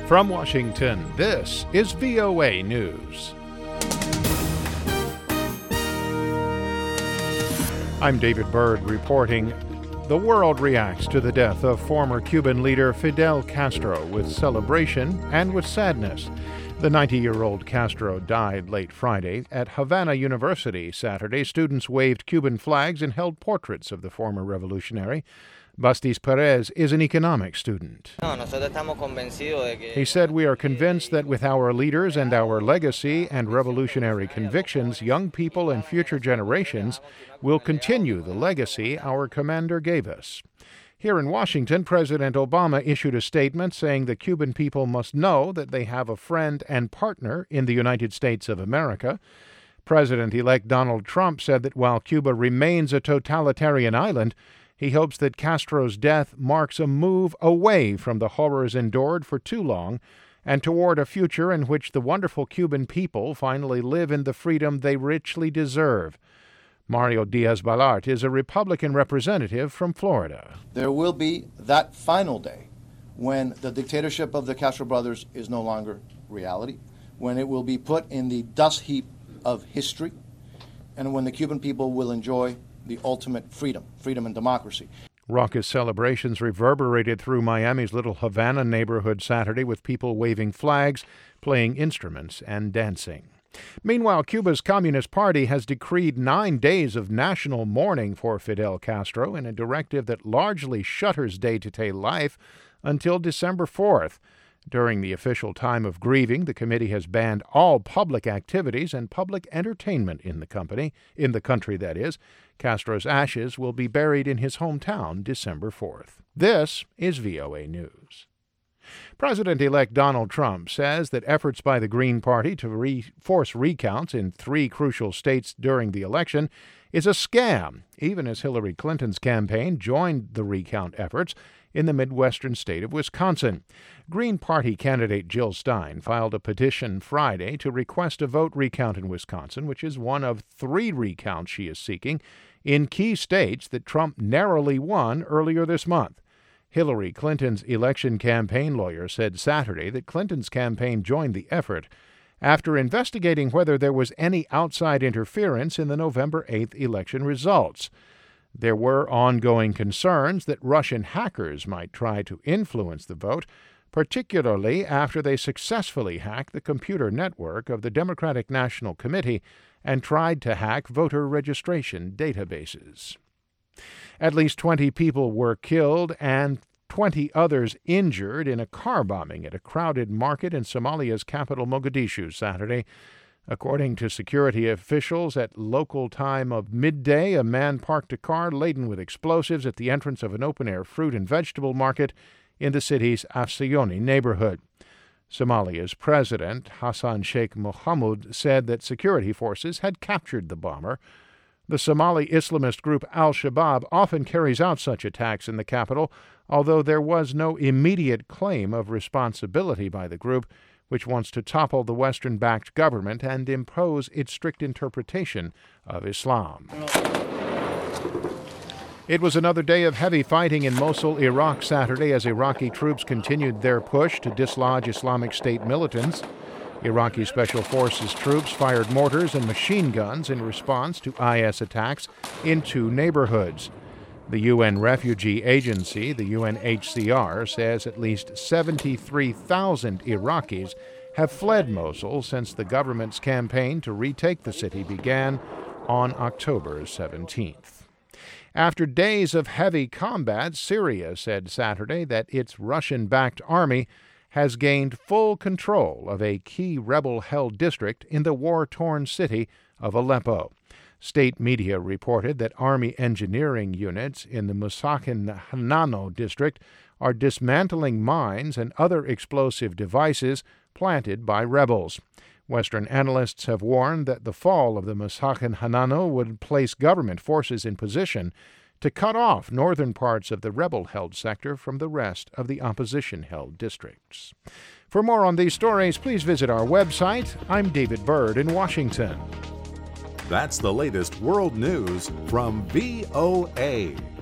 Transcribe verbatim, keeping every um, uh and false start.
From Washington, this is V O A News. I'm David Byrd reporting. The world reacts to the death of former Cuban leader Fidel Castro with celebration and with sadness. The ninety-year-old Castro died late Friday. At Havana University Saturday, students waved Cuban flags and held portraits of the former revolutionary. Bastis Perez is an economics student. He said, "We are convinced that with our leaders and our legacy and revolutionary convictions, young people and future generations will continue the legacy our commander gave us." Here in Washington, President Obama issued a statement saying the Cuban people must know that they have a friend and partner in the United States of America. President-elect Donald Trump said that while Cuba remains a totalitarian island, he hopes that Castro's death marks a move away from the horrors endured for too long and toward a future in which the wonderful Cuban people finally live in the freedom they richly deserve. Mario Diaz-Balart is a Republican representative from Florida. There will be that final day when the dictatorship of the Castro brothers is no longer reality, when it will be put in the dust heap of history, and when the Cuban people will enjoy the ultimate freedom, freedom and democracy. Raucous celebrations reverberated through Miami's Little Havana neighborhood Saturday with people waving flags, playing instruments, and dancing. Meanwhile, Cuba's Communist Party has decreed nine days of national mourning for Fidel Castro in a directive that largely shutters day-to-day life until December fourth. During the official time of grieving, the committee has banned all public activities and public entertainment in the company, in the country, that is. Castro's ashes will be buried in his hometown December fourth. This is V O A News. President-elect Donald Trump says that efforts by the Green Party to re- force recounts in three crucial states during the election is a scam, even as Hillary Clinton's campaign joined the recount efforts in the Midwestern state of Wisconsin. Green Party candidate Jill Stein filed a petition Friday to request a vote recount in Wisconsin, which is one of three recounts she is seeking in key states that Trump narrowly won earlier this month. Hillary Clinton's election campaign lawyer said Saturday that Clinton's campaign joined the effort after investigating whether there was any outside interference in the November eighth election results. There were ongoing concerns that Russian hackers might try to influence the vote, particularly after they successfully hacked the computer network of the Democratic National Committee and tried to hack voter registration databases. At least twenty people were killed and twenty others injured in a car bombing at a crowded market in Somalia's capital Mogadishu Saturday. According to security officials, at local time of midday, a man parked a car laden with explosives at the entrance of an open-air fruit and vegetable market in the city's Afsayoni neighborhood. Somalia's president, Hassan Sheikh Mohamud, said that security forces had captured the bomber. The Somali Islamist group Al-Shabaab often carries out such attacks in the capital, although there was no immediate claim of responsibility by the group, which wants to topple the Western-backed government and impose its strict interpretation of Islam. It was another day of heavy fighting in Mosul, Iraq Saturday as Iraqi troops continued their push to dislodge Islamic State militants. Iraqi Special Forces troops fired mortars and machine guns in response to I S attacks in two neighborhoods. The U N Refugee Agency, the U N H C R, says at least seventy-three thousand Iraqis have fled Mosul since the government's campaign to retake the city began on October seventeenth. After days of heavy combat, Syria said Saturday that its Russian-backed army has gained full control of a key rebel-held district in the war-torn city of Aleppo. State media reported that Army engineering units in the Musakhin Hanano district are dismantling mines and other explosive devices planted by rebels. Western analysts have warned that the fall of the Musakhin Hanano would place government forces in position to cut off northern parts of the rebel-held sector from the rest of the opposition-held districts. For more on these stories, please visit our website. I'm David Byrd in Washington. That's the latest world news from V O A.